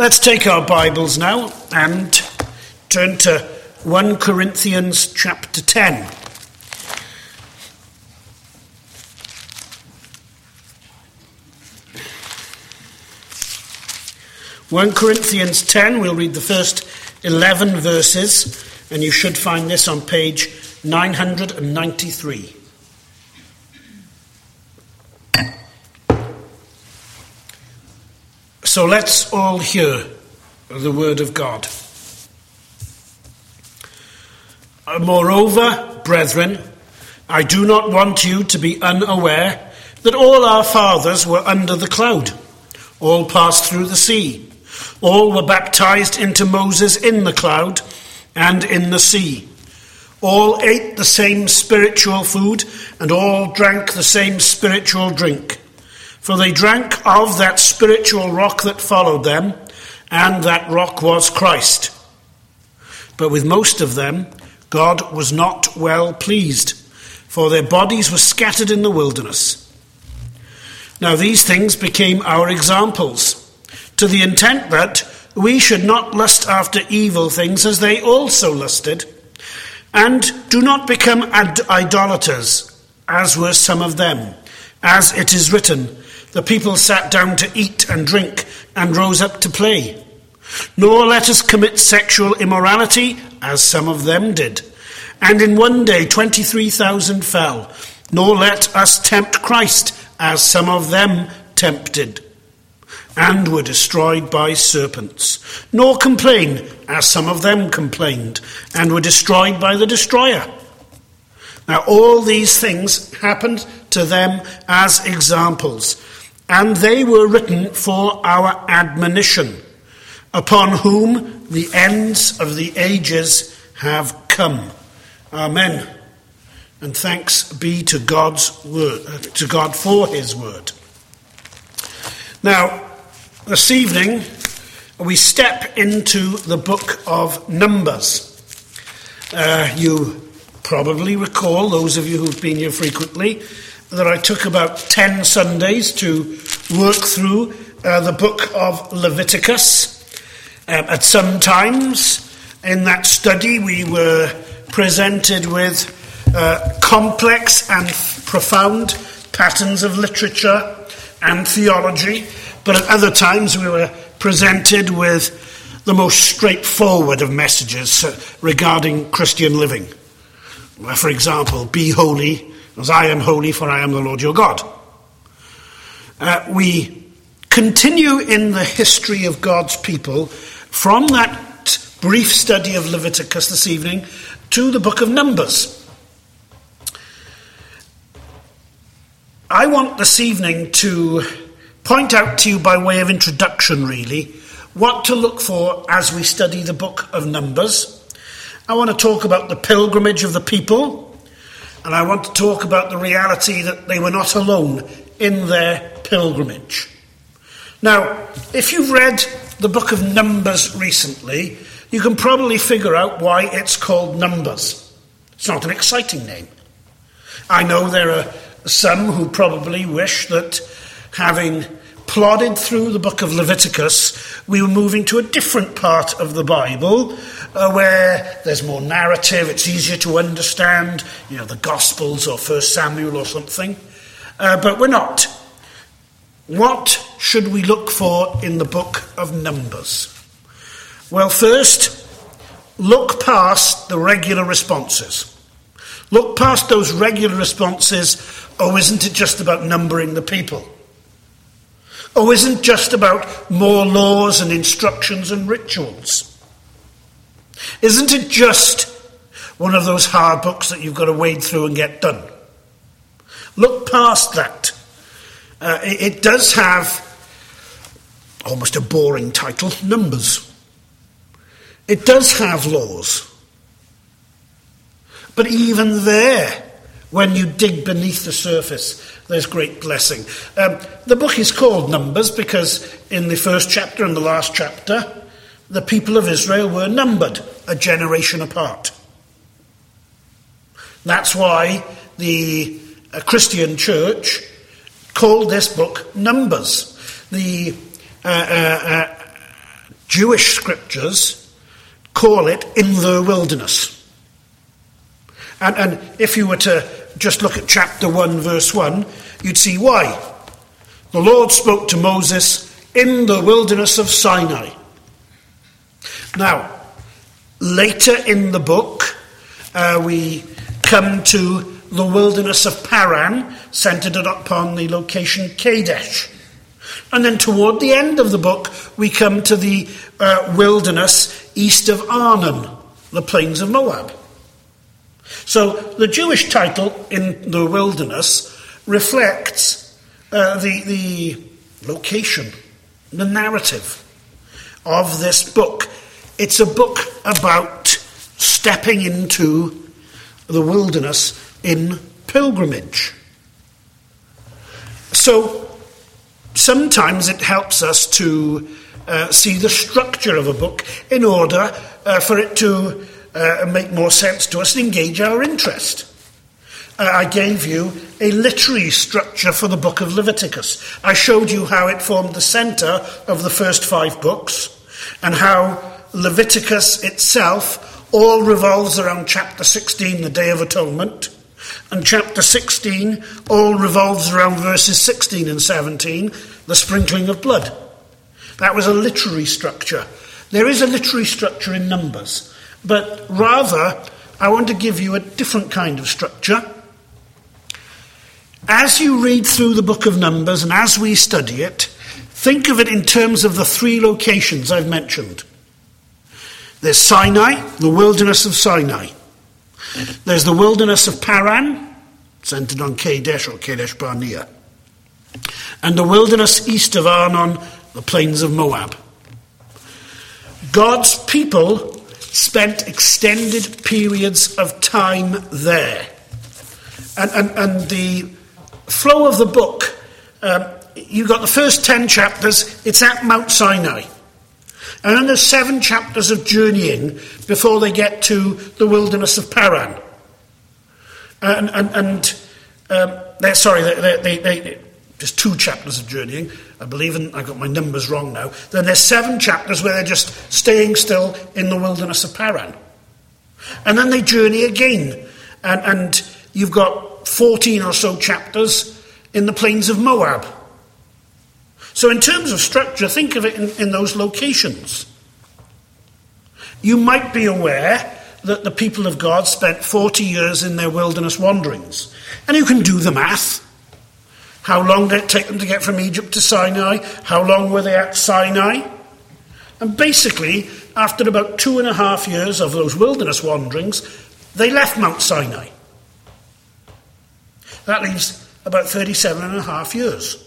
Let's take our Bibles now and turn to 1 Corinthians chapter 10. (1 Corinthians 10), we'll read the first 11 verses, and you should find this on page 993. So let's all hear the word of God. Moreover, brethren, I do not want you to be unaware that all our fathers were under the cloud. All passed through the sea. All were baptized into Moses in the cloud and in the sea. All ate the same spiritual food, and all drank the same spiritual drink. For they drank of that spiritual rock that followed them, and that rock was Christ. But with most of them, God was not well pleased, for their bodies were scattered in the wilderness. Now these things became our examples, to the intent that we should not lust after evil things as they also lusted, and do not become idolaters, as were some of them. As it is written, the people sat down to eat and drink and rose up to play. Nor let us commit sexual immorality, as some of them did. And in one day 23,000 fell. Nor let us tempt Christ, as some of them tempted, and were destroyed by serpents. Nor complain, as some of them complained, and were destroyed by the destroyer. Now all these things happened to them as examples, and they were written for our admonition, upon whom the ends of the ages have come. Amen. And thanks be to God's word, to God for his word. Now, this evening, we step into the book of Numbers. You probably recall, those of you who've been here frequently, that I took about 10 Sundays to work through the book of Leviticus. At some times in that study we were presented with complex and profound patterns of literature and theology, but at other times we were presented with the most straightforward of messages regarding Christian living. For example, be holy as I am holy, for I am the Lord your God. We continue in the history of God's people from that brief study of Leviticus this evening to the book of Numbers. I want this evening to point out to you, by way of introduction really, what to look for as we study the book of Numbers. I want to talk about the pilgrimage of the people, and I want to talk about the reality that they were not alone in their pilgrimage. Now, if you've read the book of Numbers recently, you can probably figure out why it's called Numbers. It's not an exciting name. I know there are some who probably wish that, having plodded through the book of Leviticus, we were moving to a different part of the Bible where there's more narrative, it's easier to understand, the Gospels or 1 Samuel or something. But we're not. What should we look for in the book of Numbers? Well, first, look past the regular responses. Look past those regular responses. Oh, isn't it just about numbering the people? Oh, isn't it just about more laws and instructions and rituals? Isn't it just one of those hard books that you've got to wade through and get done? Look past that. It does have almost a boring title, Numbers. It does have laws. But even there, when you dig beneath the surface, there's great blessing. The book is called Numbers because in the first chapter and the last chapter, the people of Israel were numbered a generation apart. That's why the Christian church called this book Numbers. The Jewish scriptures call it in the wilderness. And if you were to just look at chapter 1, verse 1, you'd see why. The Lord spoke to Moses in the wilderness of Sinai. Now, later in the book, we come to the wilderness of Paran, centered upon the location Kadesh. And then toward the end of the book, we come to the wilderness east of Arnon, the plains of Moab. So the Jewish title, in the wilderness, reflects the location, the narrative of this book. It's a book about stepping into the wilderness in pilgrimage. So sometimes it helps us to see the structure of a book in order for it to make more sense to us and engage our interest. I gave you a literary structure for the book of Leviticus. I showed you how it formed the center of the first 5 books, and how Leviticus itself all revolves around chapter 16, the Day of Atonement, and chapter 16 all revolves around verses 16 and 17, the sprinkling of blood. That was a literary structure. There is a literary structure in Numbers, but rather I want to give you a different kind of structure. As you read through the book of Numbers and as we study it, think of it in terms of the 3 locations I've mentioned. There's Sinai, the wilderness of Sinai. There's the wilderness of Paran, centered on Kadesh or Kadesh Barnea. And the wilderness east of Arnon, the plains of Moab. God's people spent extended periods of time there. And the flow of the book, you've got the first 10 chapters, it's at Mount Sinai. And then there's 7 chapters of journeying before they get to the wilderness of Paran. There's 2 chapters of journeying, I believe, and I got my numbers wrong now. Then there's 7 chapters where they're just staying still in the wilderness of Paran. And then they journey again. And you've got 14 or so chapters in the plains of Moab. So in terms of structure, think of it in those locations. You might be aware that the people of God spent 40 years in their wilderness wanderings. And you can do the math. How long did it take them to get from Egypt to Sinai? How long were they at Sinai? And basically, after about 2.5 years of those wilderness wanderings, they left Mount Sinai. That leaves about 37.5 years.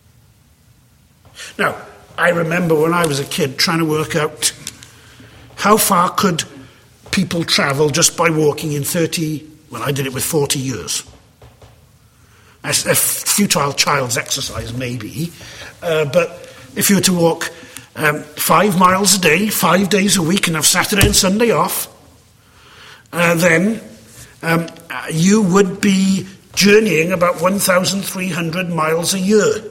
Now, I remember when I was a kid trying to work out how far could people travel just by walking in I did it with 40 years. A futile child's exercise, maybe. But if you were to walk 5 miles a day, 5 days a week, and have Saturday and Sunday off, then you would be journeying about 1,300 miles a year.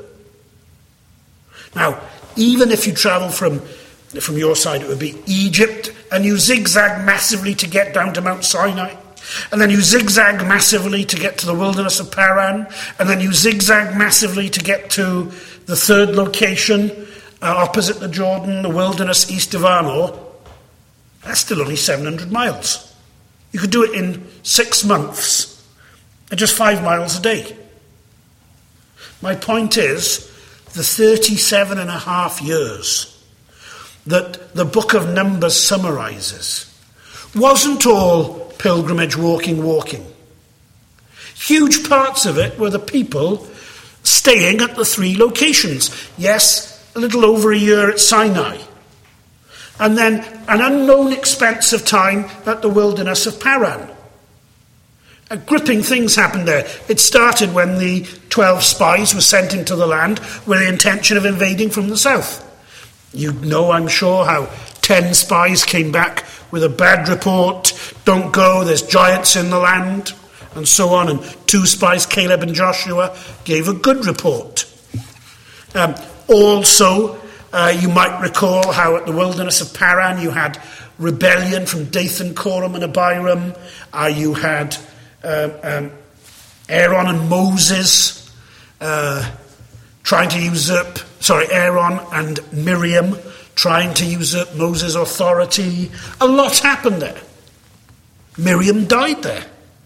Now, even if you travel from your side, it would be Egypt, and you zigzag massively to get down to Mount Sinai, and then you zigzag massively to get to the wilderness of Paran, and then you zigzag massively to get to the 3rd location, opposite the Jordan, the wilderness east of Arnon. That's still only 700 miles. You could do it in 6 months, at just 5 miles a day. My point is, the 37.5 years that the book of Numbers summarizes wasn't all pilgrimage, walking. Huge parts of it were the people staying at the 3 locations. Yes, a little over a year at Sinai. And then an unknown expanse of time at the wilderness of Paran. Gripping things happened there. It started when the 12 spies were sent into the land with the intention of invading from the south. You know, I'm sure, how 10 spies came back with a bad report. Don't go, there's giants in the land, and so on. And 2 spies, Caleb and Joshua, gave a good report. Also, You might recall how at the wilderness of Paran you had rebellion from Dathan, Korah, and Abiram. You had Aaron and Moses trying to usurp, Aaron and Miriam trying to usurp Moses' authority. A lot happened there. Miriam died there.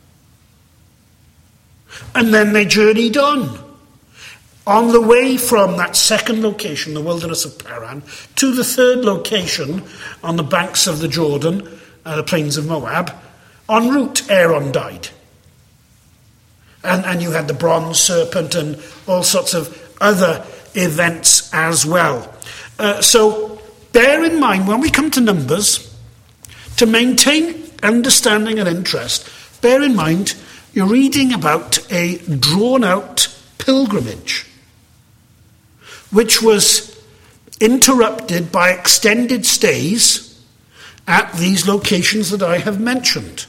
And then they journeyed on the way from that second location, the wilderness of Paran, to the third location on the banks of the Jordan, the plains of Moab. En route, Aaron died. And you had the bronze serpent and all sorts of other events as well. So bear in mind, when we come to Numbers, to maintain understanding and interest, bear in mind you're reading about a drawn-out pilgrimage, which was interrupted by extended stays at these locations that I have mentioned.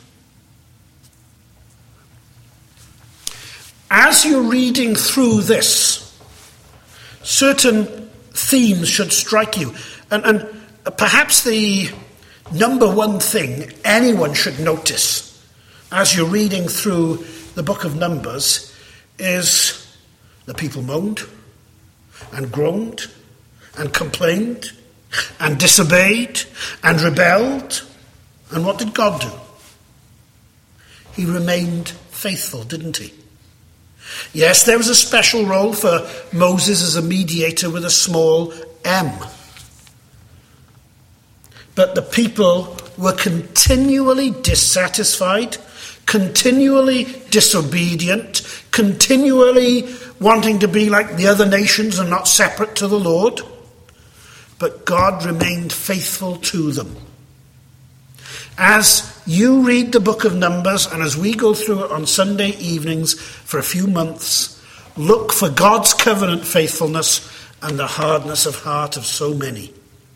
As you're reading through this, certain themes should strike you. And perhaps the number one thing anyone should notice as you're reading through the book of Numbers is the people moaned and groaned and complained and disobeyed and rebelled. And what did God do? He remained faithful, didn't he? Yes, there was a special role for Moses as a mediator with a small m. But the people were continually dissatisfied, continually disobedient, continually wanting to be like the other nations and not separate to the Lord. But God remained faithful to them. As you read the book of Numbers, and as we go through it on Sunday evenings for a few months, look for God's covenant faithfulness and the hardness of heart of so many.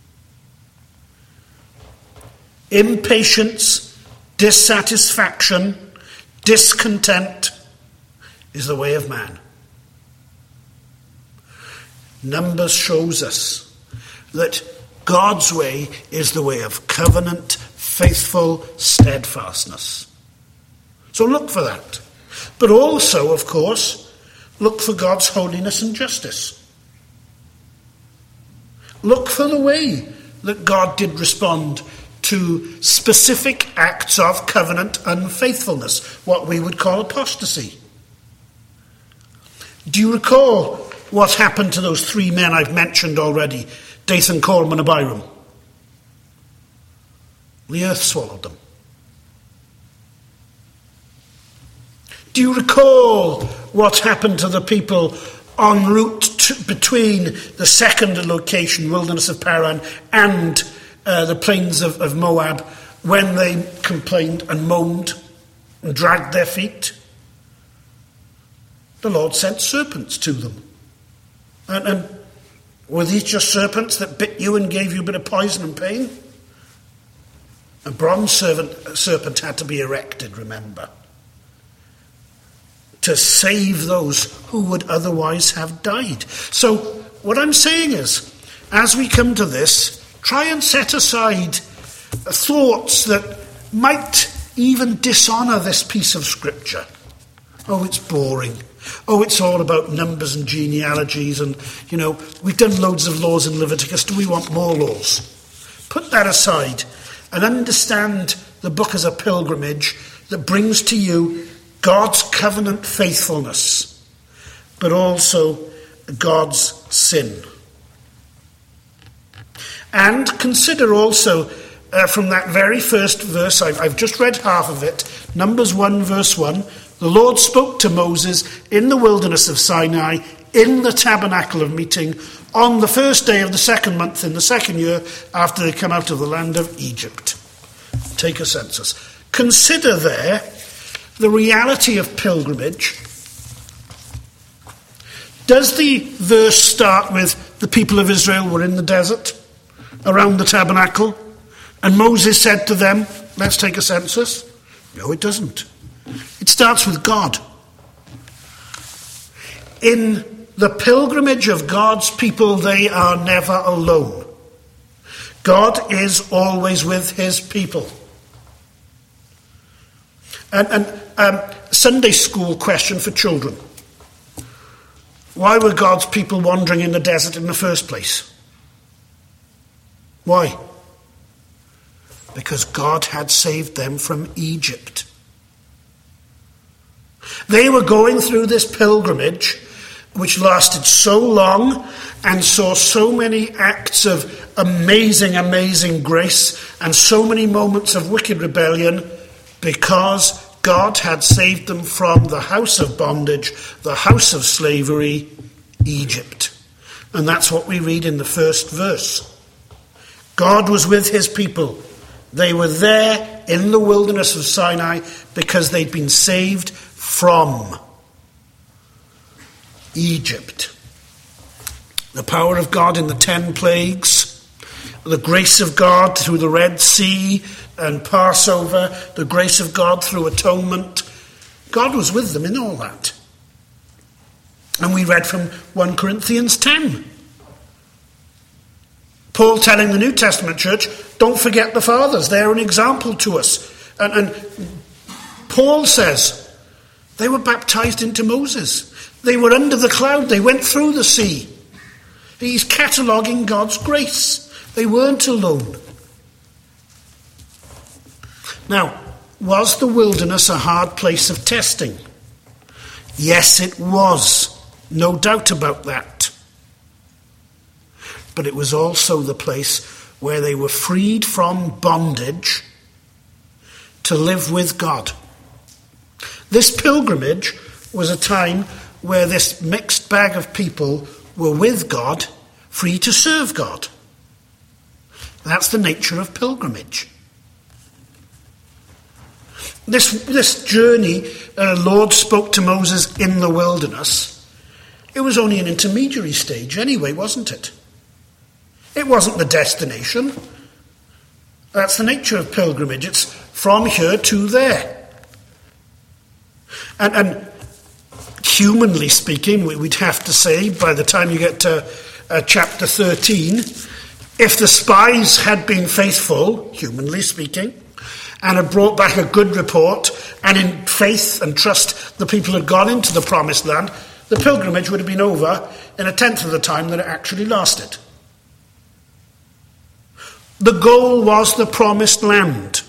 Impatience, dissatisfaction, discontent is the way of man. Numbers shows us that God's way is the way of covenant, faithful steadfastness. So look for that. But also, of course, look for God's holiness and justice. Look for the way that God did respond to specific acts of covenant unfaithfulness, what we would call apostasy. Do you recall what happened to those three men I've mentioned already, Dathan, Korah, and Abiram? The earth swallowed them. Do you recall what happened to the people en route between the second location, wilderness of Paran, and the plains of Moab, when they complained and moaned and dragged their feet? The Lord sent serpents to them. And were these just serpents that bit you and gave you a bit of poison and pain? A bronze serpent had to be erected, remember, to save those who would otherwise have died. So what I'm saying is, as we come to this, try and set aside thoughts that might even dishonour this piece of scripture. Oh, it's boring. Oh, it's all about numbers and genealogies and, we've done loads of laws in Leviticus. Do we want more laws? Put that aside and understand the book as a pilgrimage that brings to you God's covenant faithfulness, but also God's sin. And consider also from that very first verse, I've just read half of it, Numbers 1 verse 1, the Lord spoke to Moses in the wilderness of Sinai, in the tabernacle of meeting, on the first day of the second month in the second year after they come out of the land of Egypt. Take a census. Consider there the reality of pilgrimage. Does the verse start with the people of Israel were in the desert around the tabernacle and Moses said to them, let's take a census? No, it doesn't. It starts with God. In the pilgrimage of God's people, they are never alone. God is always with his people. And Sunday school question for children. Why were God's people wandering in the desert in the first place? Why? Because God had saved them from Egypt. They were going through this pilgrimage which lasted so long and saw so many acts of amazing grace and so many moments of wicked rebellion because God had saved them from the house of bondage, the house of slavery, Egypt. And that's what we read in the first verse. God was with his people. They were there in the wilderness of Sinai because they'd been saved from Egypt. The power of God in the 10 plagues, the grace of God through the Red Sea and Passover, the grace of God through atonement. God was with them in all that. And we read from 1 Corinthians 10. Paul telling the New Testament church, don't forget the fathers, they're an example to us. And Paul says, they were baptized into Moses. They were under the cloud, they went through the sea. He's cataloguing God's grace. They weren't alone. Now, was the wilderness a hard place of testing? Yes, it was. No doubt about that. But it was also the place where they were freed from bondage to live with God. This pilgrimage was a time where this mixed bag of people were with God, free to serve God. That's the nature of pilgrimage. This journey, the Lord spoke to Moses in the wilderness. It was only an intermediary stage anyway, wasn't it? It wasn't the destination. That's the nature of pilgrimage. It's from here to there. And humanly speaking, we'd have to say, by the time you get to chapter 13, if the spies had been faithful, humanly speaking, and had brought back a good report, and in faith and trust the people had gone into the promised land, the pilgrimage would have been over in a tenth of the time that it actually lasted. The goal was the promised land.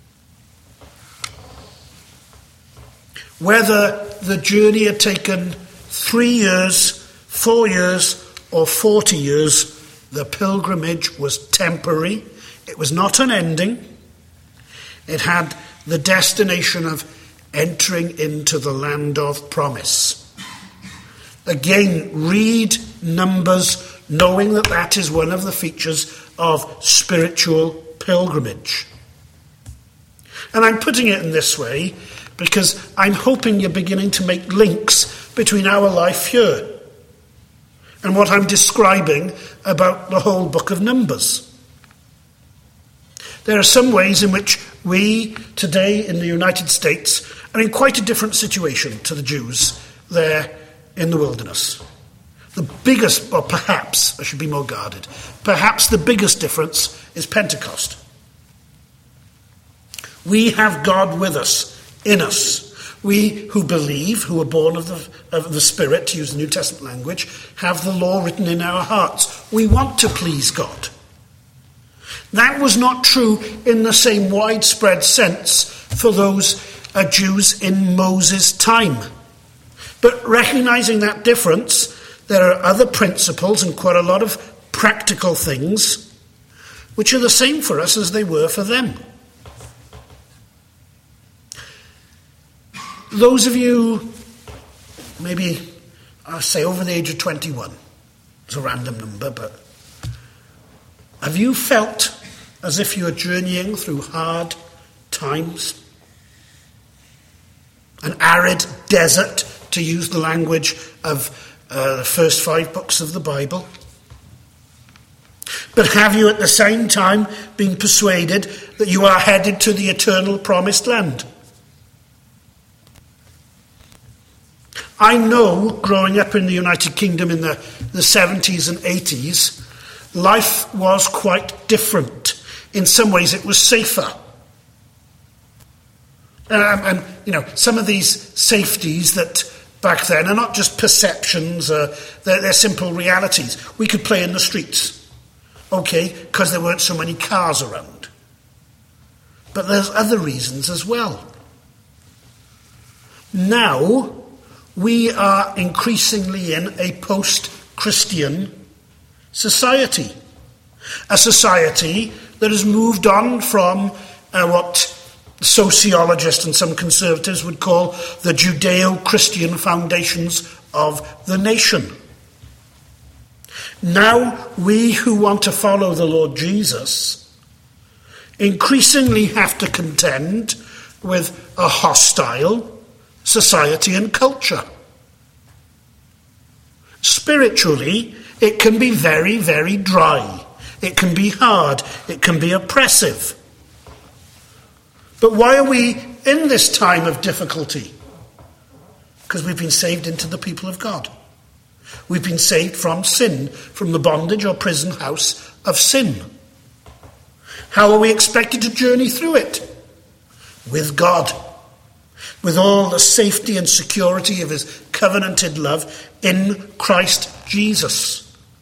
Whether the journey had taken 3 years, 4 years, or 40 years, the pilgrimage was temporary. It was not unending. It had the destination of entering into the land of promise. Again, read Numbers, knowing that that is one of the features of spiritual pilgrimage. And I'm putting it in this way because I'm hoping you're beginning to make links between our life here and what I'm describing about the whole book of Numbers. There are some ways in which we today in the United States are in quite a different situation to the Jews there in the wilderness. The biggest, or perhaps, I should be more guarded, perhaps the biggest difference is Pentecost. We have God with us, in us. We who believe, who are born of the Spirit, to use the New Testament language, have the law written in our hearts. We want to please God. That was not true in the same widespread sense for those Jews in Moses' time. But recognizing that difference, there are other principles and quite a lot of practical things which are the same for us as they were for them. Those of you, maybe, I'll say over the age of 21, it's a random number, but have you felt as if you are journeying through hard times? An arid desert, to use the language of the first 5 books of the Bible? But have you at the same time been persuaded that you are headed to the eternal promised land? I know, growing up in the United Kingdom in the 70s and 80s, life was quite different. In some ways it was safer. And some of these safeties that back then are not just perceptions, they're simple realities. We could play in the streets, okay, because there weren't so many cars around. But there's other reasons as well. Now, we are increasingly in a post-Christian society. A society that has moved on from what sociologists and some conservatives would call the Judeo-Christian foundations of the nation. Now, we who want to follow the Lord Jesus increasingly have to contend with a hostile society and culture. Spiritually, it can be very, very dry. It can be hard. It can be oppressive. But why are we in this time of difficulty? Because we've been saved into the people of God. We've been saved from sin, from the bondage or prison house of sin. How are we expected to journey through it? With God. With all the safety and security of his covenanted love in Christ Jesus.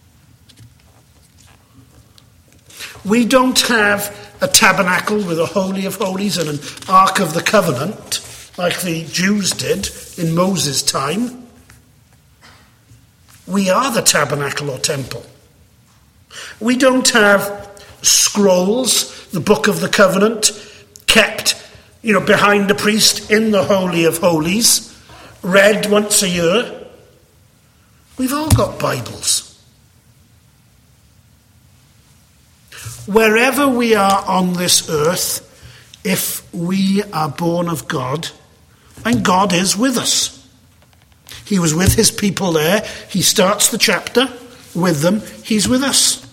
We don't have a tabernacle with a Holy of Holies and an Ark of the Covenant like the Jews did in Moses' time. We are the tabernacle or temple. We don't have scrolls, the Book of the Covenant, kept behind the priest in the Holy of Holies, read once a year. We've all got Bibles. Wherever we are on this earth, if we are born of God, and God is with us. He was with his people there. He starts the chapter with them. He's with us.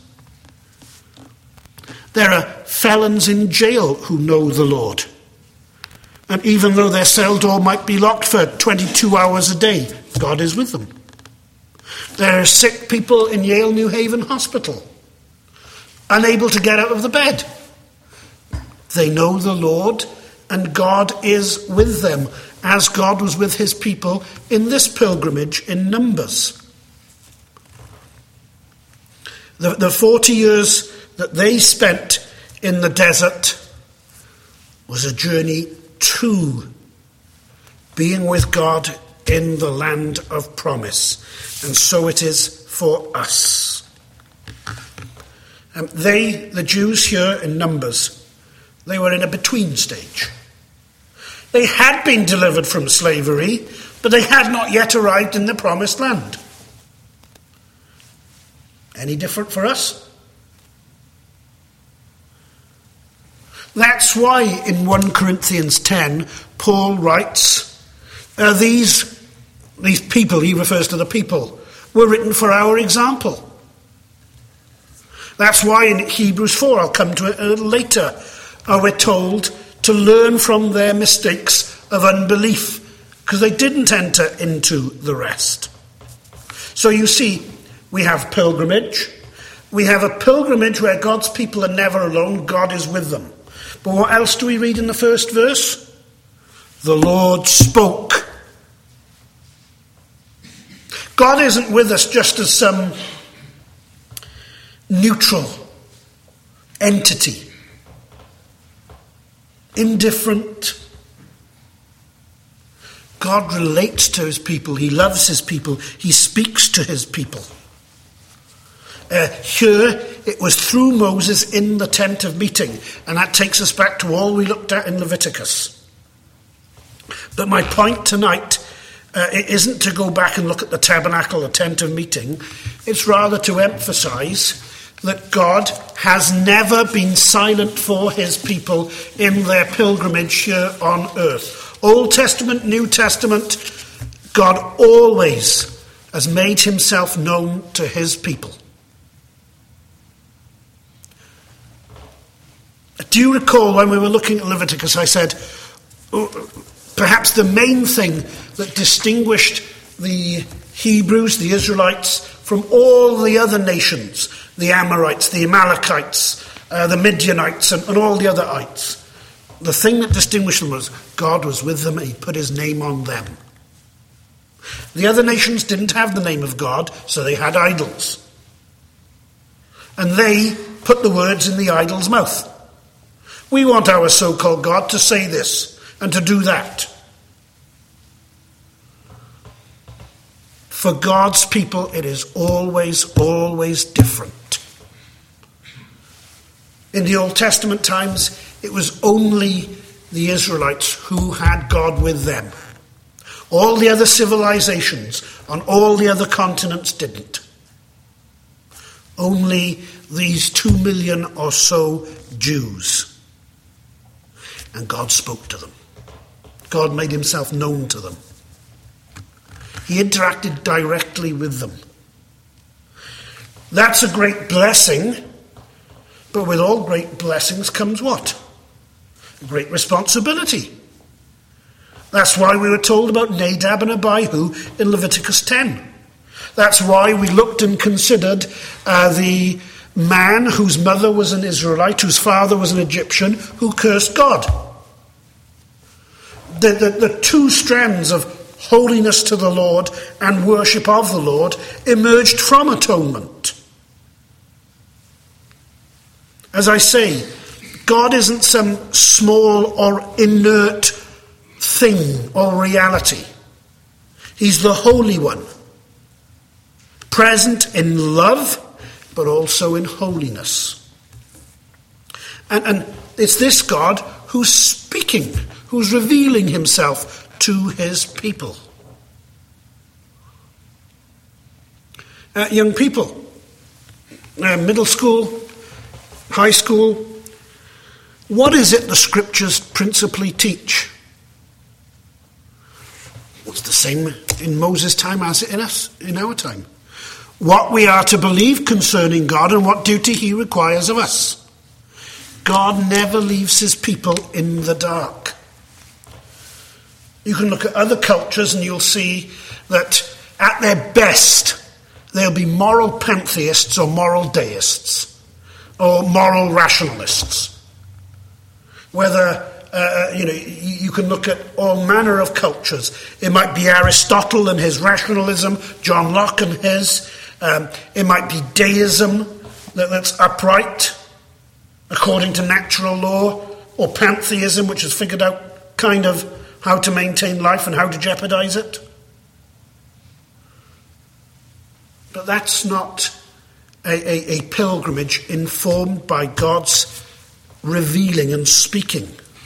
There are felons in jail who know the Lord. And even though their cell door might be locked for 22 hours a day, God is with them. There are sick people in Yale New Haven Hospital, unable to get out of the bed. They know the Lord, and God is with them, as God was with his people in this pilgrimage in Numbers. The 40 years that they spent in the desert was a journey to being with God in the land of promise. And so it is for us. The Jews here in Numbers, they were in a between stage. They had been delivered from slavery, but they had not yet arrived in the promised land. Any different for us? That's why in 1 Corinthians 10, Paul writes, these people, he refers to the people, were written for our example. That's why in Hebrews 4, I'll come to it a little later, we're told to learn from their mistakes of unbelief, because they didn't enter into the rest. So you see, we have pilgrimage. We have a pilgrimage where God's people are never alone. God is with them. But what else do we read in the first verse? The Lord spoke. God isn't with us just as some neutral entity, indifferent. God relates to his people. He loves his people. He speaks to his people. Here, it was through Moses in the tent of meeting, and that takes us back to all we looked at in Leviticus. But my point tonight it isn't to go back and look at the tabernacle, the tent of meeting. It's rather to emphasize that God has never been silent for his people in their pilgrimage here on earth. Old Testament, New Testament, God always has made himself known to his people. Do you recall when we were looking at Leviticus, I said, perhaps the main thing that distinguished the Hebrews, the Israelites, from all the other nations, the Amorites, the Amalekites, the Midianites, and all the other ites. The thing that distinguished them was God was with them and he put his name on them. The other nations didn't have the name of God, so they had idols. And they put the words in the idol's mouth. We want our so-called God to say this and to do that. For God's people, it is always, always different. In the Old Testament times, it was only the Israelites who had God with them. All the other civilizations on all the other continents didn't. Only these 2 million or so Jews. And God spoke to them. God made himself known to them. He interacted directly with them. That's a great blessing, but with all great blessings comes what? A great responsibility. That's why we were told about Nadab and Abihu in Leviticus 10. That's why we looked and considered the man whose mother was an Israelite, whose father was an Egyptian, who cursed God. The two strands of holiness to the Lord and worship of the Lord emerged from atonement. As I say, God isn't some small or inert thing or reality. He's the Holy One, present in love, but also in holiness. And it's this God who's speaking, who's revealing himself to his people. Young people, middle school, high school, what is it the scriptures principally teach? It's the same in Moses' time as in our time. What we are to believe concerning God and what duty he requires of us. God never leaves his people in the dark. You can look at other cultures and you'll see that at their best, they'll be moral pantheists or moral deists or moral rationalists. Whether, you can look at all manner of cultures. It might be Aristotle and his rationalism, John Locke and his. It might be deism that's upright according to natural law, or pantheism, which has figured out kind of how to maintain life and how to jeopardize it. But that's not a pilgrimage informed by God's revealing and speaking.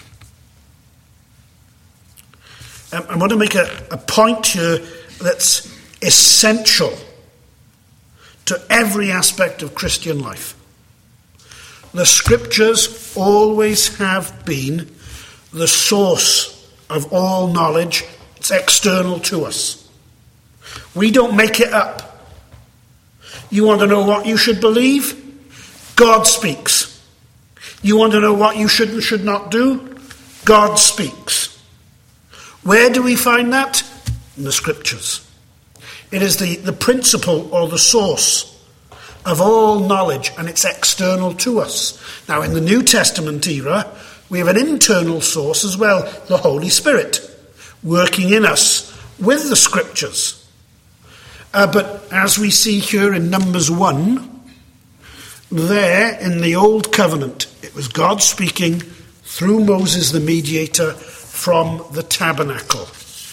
I want to make a point here that's essential to every aspect of Christian life. The scriptures always have been the source of all knowledge. It's external to us. We don't make it up. You want to know what you should believe? God speaks. You want to know what you should and should not do? God speaks. Where do we find that? In the scriptures. It is the principle or the source of all knowledge, and it's external to us. Now, in the New Testament era, we have an internal source as well, the Holy Spirit, working in us with the scriptures. But as we see here in Numbers 1, there in the Old Covenant, it was God speaking through Moses the mediator from the tabernacle.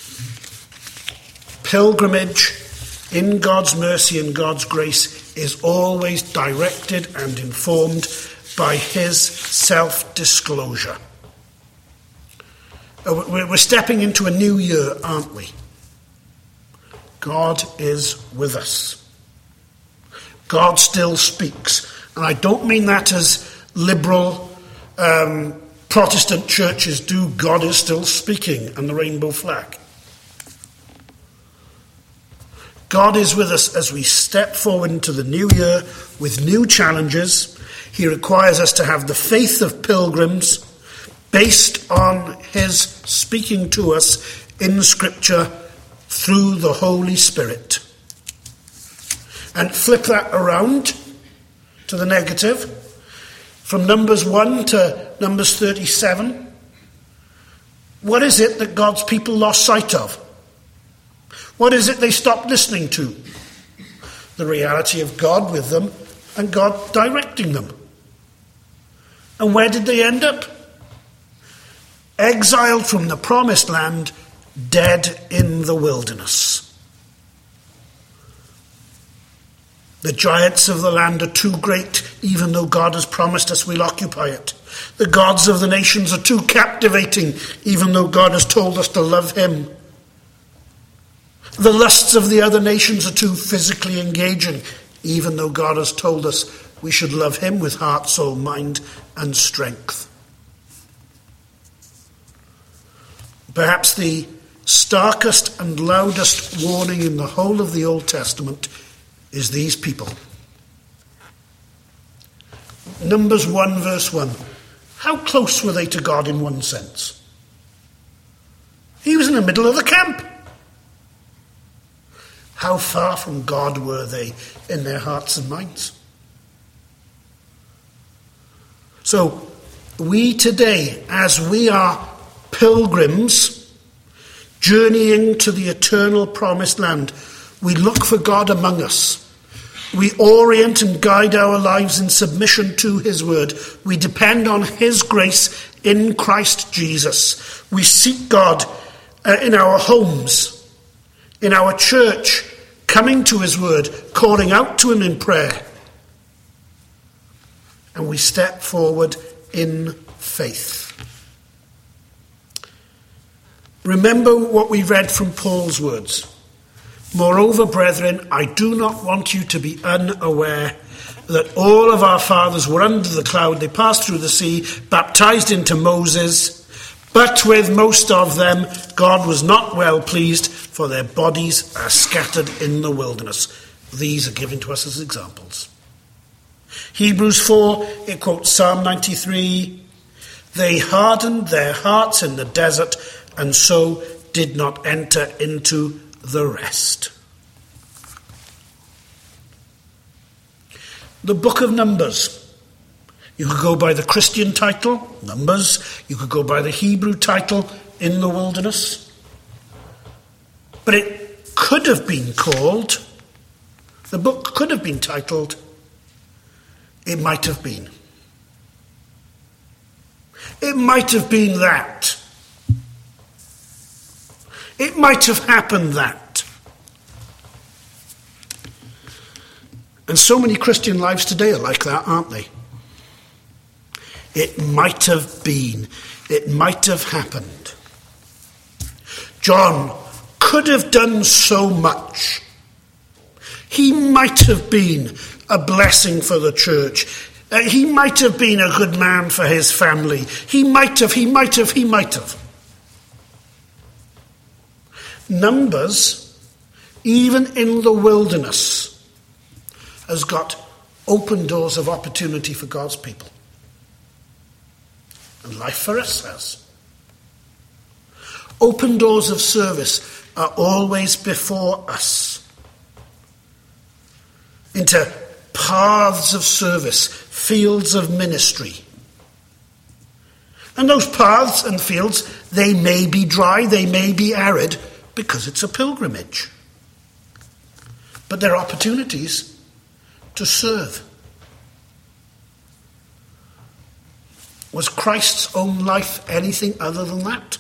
Pilgrimage in God's mercy and God's grace is always directed and informed by his self-disclosure. We're stepping into a new year, aren't we? God is with us. God still speaks. And I don't mean that as liberal Protestant churches do. God is still speaking and the rainbow flag. God is with us as we step forward into the new year with new challenges. He requires us to have the faith of pilgrims based on his speaking to us in Scripture through the Holy Spirit. And flip that around to the negative. From Numbers 1 to Numbers 37. What is it that God's people lost sight of? What is it they stopped listening to? The reality of God with them and God directing them. And where did they end up? Exiled from the promised land, dead in the wilderness. The giants of the land are too great, even though God has promised us we'll occupy it. The gods of the nations are too captivating, even though God has told us to love him. The lusts of the other nations are too physically engaging, even though God has told us we should love him with heart, soul, mind, and strength. Perhaps the starkest and loudest warning in the whole of the Old Testament is these people. Numbers 1 verse 1. How close were they to God in one sense? He was in the middle of the camp. How far from God were they in their hearts and minds? So we today, as we are pilgrims journeying to the eternal promised land, we look for God among us. We orient and guide our lives in submission to his word. We depend on his grace in Christ Jesus. We seek God in our homes, in our church, coming to his word, calling out to him in prayer. And we step forward in faith. Remember what we read from Paul's words. Moreover, brethren, I do not want you to be unaware that all of our fathers were under the cloud. They passed through the sea, baptized into Moses. But with most of them, God was not well pleased, for their bodies are scattered in the wilderness. These are given to us as examples. Hebrews 4, it quotes Psalm 93. They hardened their hearts in the desert, and so did not enter into the rest. The book of Numbers. You could go by the Christian title, Numbers. You could go by the Hebrew title, In the Wilderness. But it could have been called, the book could have been titled, It Might Have Been. It might have been that. It might have happened that. And so many Christian lives today are like that, aren't they? It might have been. It might have happened. John could have done so much. He might have been a blessing for the church. He might have been a good man for his family. He might have. Numbers, even in the wilderness, has got open doors of opportunity for God's people. And life for us has. Open doors of service are always before us. Into paths of service, fields of ministry. And those paths and fields, they may be dry, they may be arid, because it's a pilgrimage. But there are opportunities to serve. Was Christ's own life anything other than that?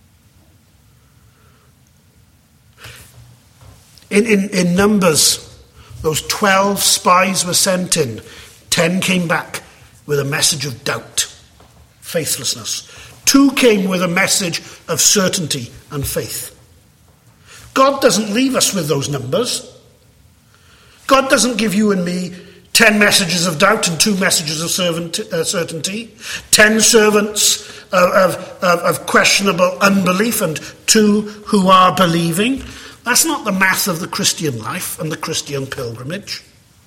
In Numbers, those 12 spies were sent in. 10 came back with a message of doubt, faithlessness. 2 came with a message of certainty and faith. God doesn't leave us with those numbers. God doesn't give you and me 10 messages of doubt and 2 messages of certainty. 10 servants of questionable unbelief and 2 who are believing. That's not the math of the Christian life and the Christian pilgrimage.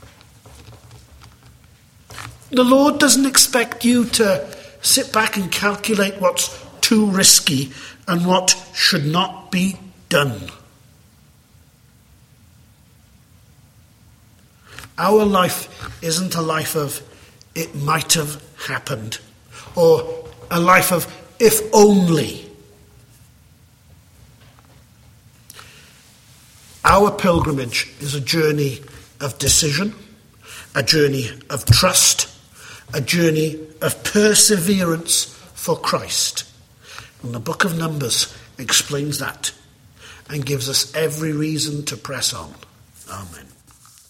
The Lord doesn't expect you to sit back and calculate what's too risky and what should not be done. Our life isn't a life of it might have happened, or a life of if only. Our pilgrimage is a journey of decision, a journey of trust, a journey of perseverance for Christ. And the book of Numbers explains that and gives us every reason to press on. Amen.